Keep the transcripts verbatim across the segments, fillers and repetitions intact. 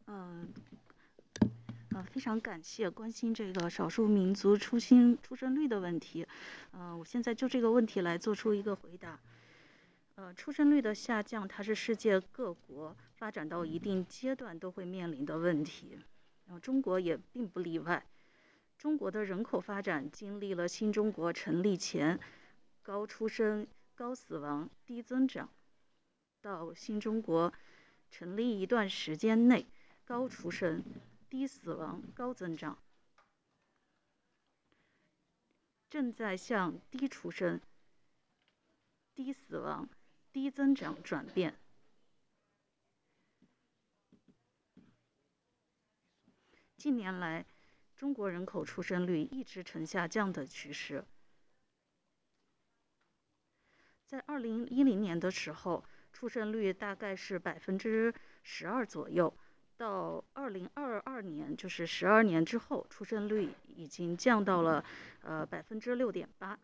嗯，呃，非常感谢关心这个少数民族出sinh出生率的问题。呃，我现在就这个问题来做出一个回答。呃，出生率的下降，它是世界各国发展到一定阶段都会面临的问题，然后中国也并不例外。中国的人口发展经历了新中国成立前高出生、高死亡、低增长，到新中国成立一段时间内高出生、低死亡、高增长，正在向低出生、低死亡、低增长转变。近年来，中国人口出生率一直呈下降的趋势。在二零一零年的时候，出生率大概是百分之十二左右，到二零二二年，就是十二年之后，出生率已经降到了呃百分之六点八。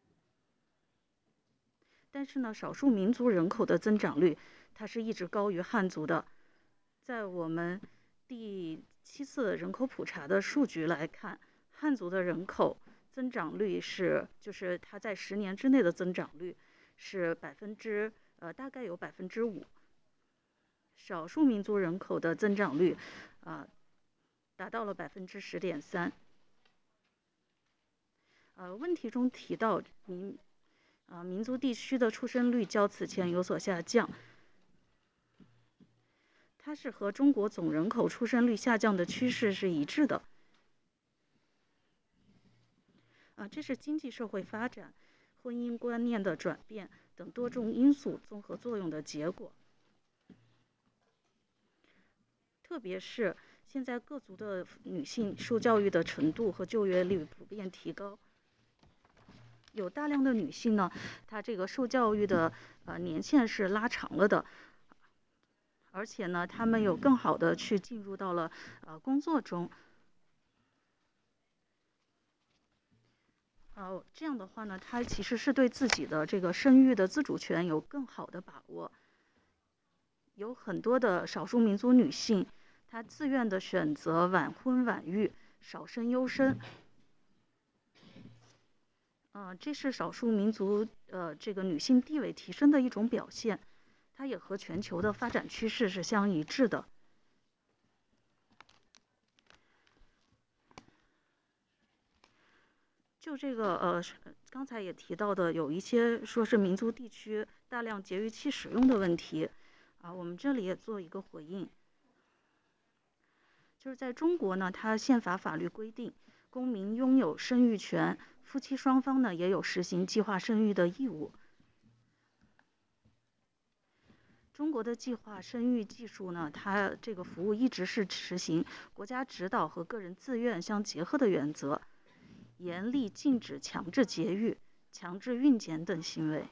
但是呢，少数民族人口的增长率，它是一直高于汉族的。在我们第七次人口普查的数据来看，汉族的人口增长率是，就是它在十年之内的增长率是百分之呃大概有百分之五，少数民族人口的增长率啊、呃、达到了百分之十点三。呃，问题中提到民啊、呃、民族地区的出生率较此前有所下降，它是和中国总人口出生率下降的趋势是一致的。啊，这是经济社会发展、婚姻观念的转变等多种因素综合作用的结果。特别是现在各族的女性受教育的程度和就业率普遍提高，有大量的女性呢，她这个受教育的呃年限是拉长了的，而且呢，她们有更好的去进入到了呃工作中。呃，这样的话呢，她其实是对自己的这个生育的自主权有更好的把握。有很多的少数民族女性，她自愿的选择晚婚晚育，少生优生。呃，这是少数民族呃这个女性地位提升的一种表现，它也和全球的发展趋势是相一致的。就这个呃，刚才也提到的，有一些说是民族地区大量节育器使用的问题，啊，我们这里也做一个回应。就是在中国呢，它宪法法律规定，公民拥有生育权，夫妻双方呢也有实行计划生育的义务。中国的计划生育技术呢，它这个服务一直是实行国家指导和个人自愿相结合的原则，严厉禁止强制节育、强制孕检等行为。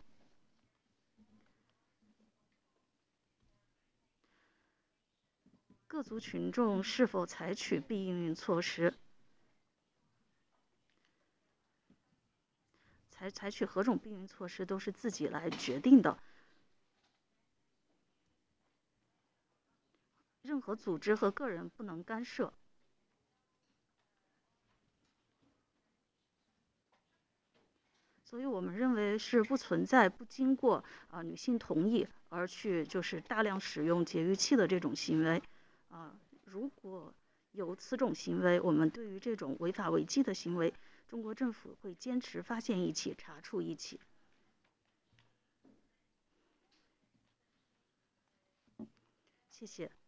各族群众是否采取避孕措施，采采取何种避孕措施都是自己来决定的。任何组织和个人不能干涉。所以我们认为是不存在不经过啊、呃、女性同意而去就是大量使用节育器的这种行为。啊、呃，如果有此种行为，我们对于这种违法违纪的行为，中国政府会坚持发现一起查处一起。谢谢。